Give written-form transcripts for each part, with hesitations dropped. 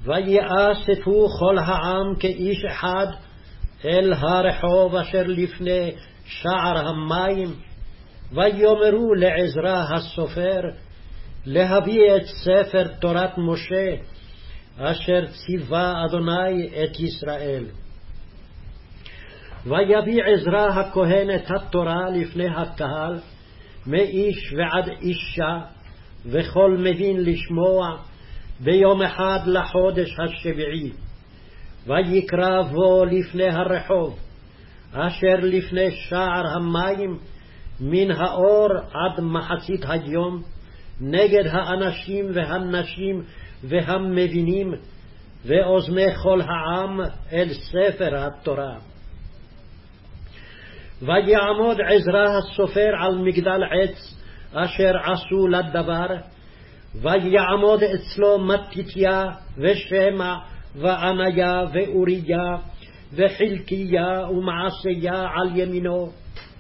ויאספו כל העם כאיש אחד אל הרחוב אשר לפני שער המים, ויאמרו לעזרא הסופר להביא את ספר תורת משה אשר ציווה אדוני את ישראל. ויביא עזרא הכהן את התורה לפני הקהל, מאיש ועד אישה, וכל מבין לשמוע, ביום אחד לחודש השביעי. ויקרא בו לפני הרחוב אשר לפני שער המים, מן האור עד מחצית היום, נגד האנשים והנשים והמבינים, ואוזני כל העם אל ספר התורה. ויעמוד עזרא הסופר על מגדל עץ אשר עשו לדבר, ויעמוד אצלו מתתיה ושמע ועניה ואוריה וחלקיה ומעשיה על ימינו,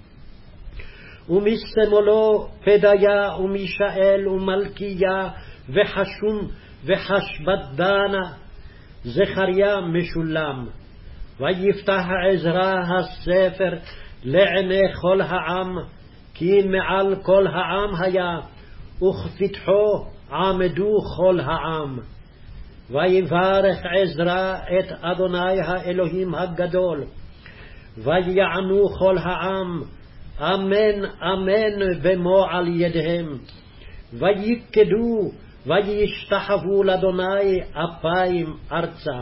ומשמאלו פדיה ומישאל ומלכיה וחשום וחשבדנה, זכריה משולם. ויפתח עזרא הספר לעיני כל העם, כי מעל כל העם היה, וכפתחו עמדו כל העם. ויברך עזרא את אדוני האלוהים הגדול, ויענו כל העם אמן אמן במו על ידיהם, ויקדו וישתחוו לאדוני אפיים ארצה.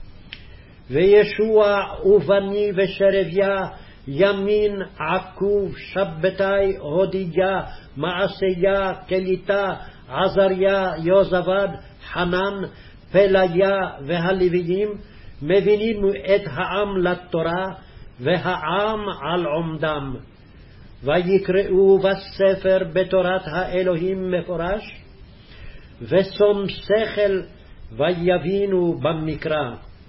וישוע ובני ושרביה ימין עקוב שבתי הודיה מעשיה קליטה עזריה יוזבד חנן פליה והלוויים מבינים את העם לתורה, והעם על עומדם. ויקראו בספר בתורת האלוהים מפורש, ושום שכל ויבינו במקרא.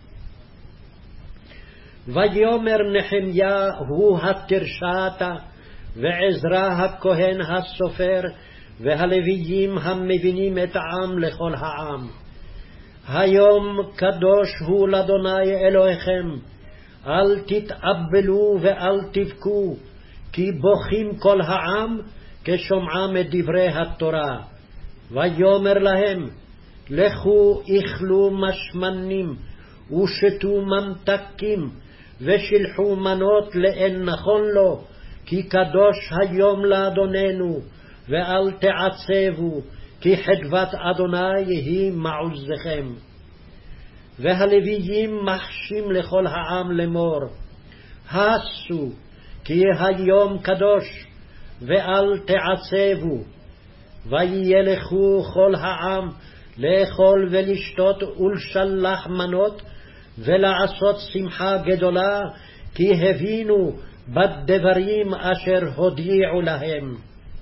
ויאמר נחמיה הוא התרשעת, ועזרא הכהן הסופר, והלוויים המבינים את העם לכל העם. היום קדוש הוא לאדוני אלוהיכם, אל תתאבלו ואל תבכו, כי בוכים כל העם כשומעם את דברי התורה. ויאמר להם, לכו אכלו משמנים ושתו ממתקים, ושלחו מנות לאין נכון לו, כי קדוש היום לאדוננו, ואל תעצבו, כי חדבת אדוני היא מעוזכם. והלוויים מחשים לכל העם לאמור, הסו, כי היום קדוש, ואל תעצבו. וילכו כל העם לאכול ולשתות ולשלח מנות, ולעשות שמחה גדולה, כי הבינו בדברים אשר הודיעו להם.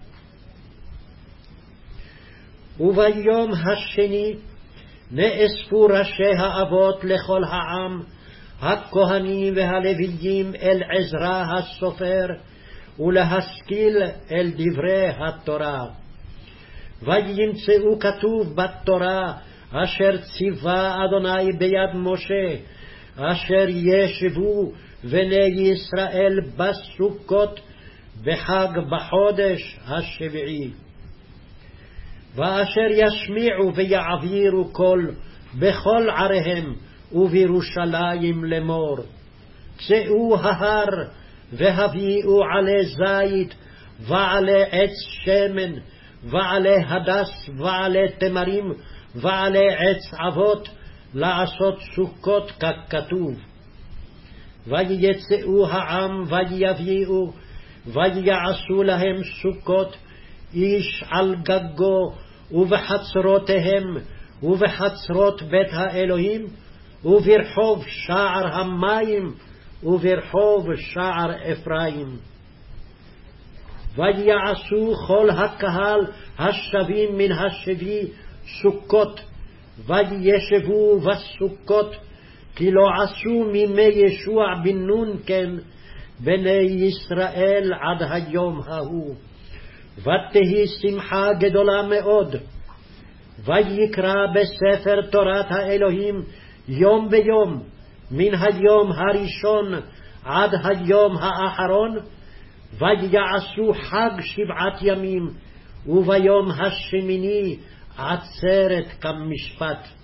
וביום השני נאספו ראשי האבות לכל העם, הכהנים והלוויים אל עזרא הסופר, ולהשכיל אל דברי התורה. וימצאו כתוב בתורה אשר ציווה אדוני ביד משה, אשר ישבו בני ישראל בסוכות בחג בחודש השביעי. ואשר ישמיעו ויעבירו קול בכל עריהם ובירושלים לאמור, צאו ההר והביאו עלי זית ועלי עץ שמן ועלי הדס ועלי תמרים ועלי עץ אבות, לעשות סוכות ככתוב. ויצאו העם ויביאו ויעשו להם סוכות, איש על גגו ובחצרותיהם ובחצרות בית האלוהים, וברחוב שער המים וברחוב שער אפרים. ויעשו כל הקהל השבים מן השבי סוכות, וישבו בסוכות, כי לא עשו מימי ישוע בן נון כן בני ישראל עד היום ההוא. ותהי שמחה גדולה מאוד, ויקרא בספר תורת האלוהים יום ביום, מן היום הראשון עד היום האחרון, ויעשו חג 7 ימים, וביום השמיני עצרת כמשפט.